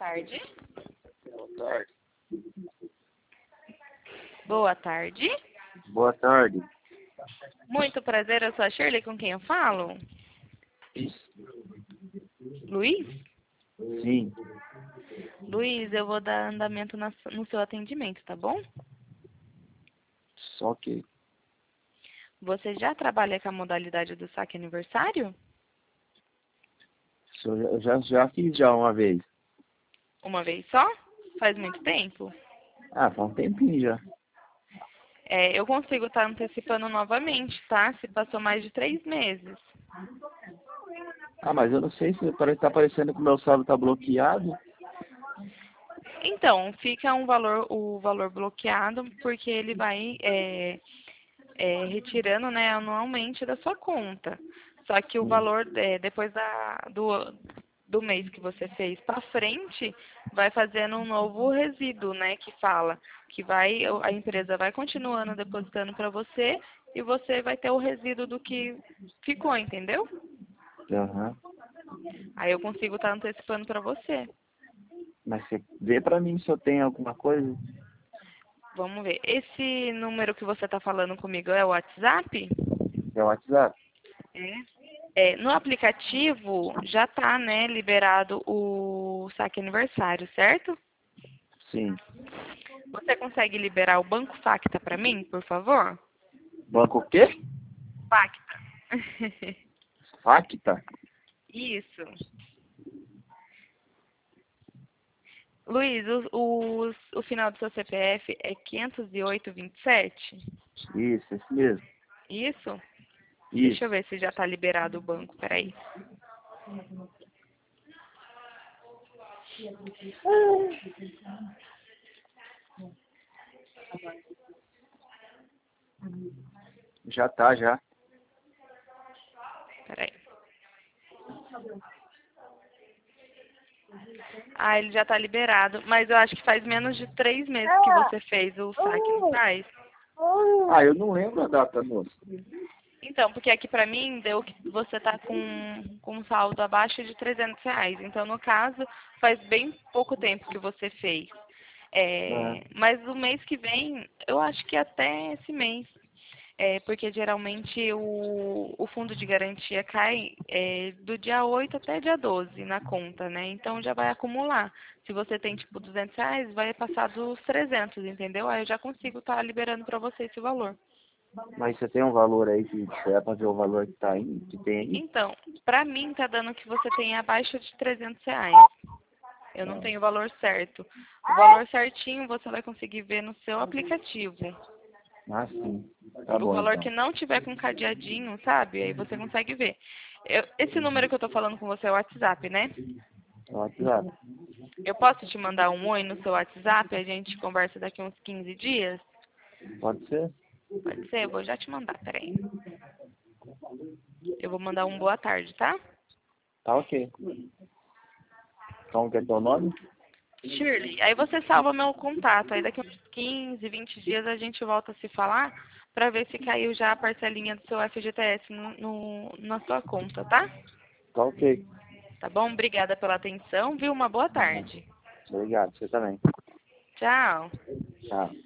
tarde. Boa tarde. Boa tarde. Boa tarde. Muito prazer, eu sou a Shirley, com quem eu falo? Isso. Luiz? Sim. Luiz, eu vou dar andamento no seu atendimento, tá bom? Só que Você já trabalha com a modalidade do saque aniversário? eu já fiz já uma vez. Uma vez só? Faz muito tempo? Ah, faz um tempinho já. Eu consigo estar antecipando novamente, tá? Se passou mais de 3 meses. Ah, mas eu não sei se tá parecendo que o meu saldo tá bloqueado. Então, fica o valor bloqueado, porque ele vai retirando, né, anualmente da sua conta. Só que o Sim. valor, depois do mês que você fez para frente, vai fazendo um novo resíduo, né, que fala que a empresa vai continuando depositando para você e você vai ter o resíduo do que ficou, entendeu? Aham. Aí eu consigo estar antecipando para você. Mas você vê pra mim se eu tenho alguma coisa. Vamos ver. Esse número que você está falando comigo é o WhatsApp? É o WhatsApp? No aplicativo já está, né, liberado o saque aniversário, certo? Sim. Você consegue liberar o Banco Facta para mim, por favor? Banco o quê? Facta. Facta? Isso. Luiz, o final do seu CPF é 50827? Isso, esse mesmo. Isso? Deixa eu Isso. ver se já está liberado o banco, peraí. Já tá, já. Peraí. Ah, ele já está liberado, mas eu acho que faz menos de 3 meses que você fez o saque, não faz? Ah, eu não lembro a data, moço. Então, porque aqui pra mim deu que você tá com um saldo abaixo de R$ 300. Então, no caso, faz bem pouco tempo que você fez. Ah, Mas o mês que vem, eu acho que até esse mês. Porque geralmente o fundo de garantia cai do dia 8 até dia 12 na conta, né? Então já vai acumular. Se você tem tipo R$ 200, vai passar dos 300, entendeu? Aí eu já consigo estar liberando para você esse valor. mas você tem um valor aí que é pra ver o valor que tá aí, que tem aí? Então, pra mim tá dando que você tem abaixo de R$ 300. Eu não Ah, tenho o valor certo. O valor certinho você vai conseguir ver no seu aplicativo. sim. Tá O bom, valor que então. não tiver com cadeadinho, sabe? Aí você consegue ver. Esse número que eu tô falando com você é o WhatsApp, né? É o WhatsApp. Eu posso te mandar um oi no seu WhatsApp, a gente conversa daqui uns 15 dias? Pode ser? Pode ser? Eu vou já te mandar, peraí. Eu vou mandar um boa tarde, tá? Tá ok. Como que é teu nome? Shirley, aí você salva meu contato. Aí daqui uns 15, 20 dias a gente volta a se falar pra ver se caiu já a parcelinha do seu FGTS na sua conta, tá? Tá ok. Tá bom? Obrigada pela atenção, viu? Uma boa tarde. Obrigado, você também. Tchau. Tchau.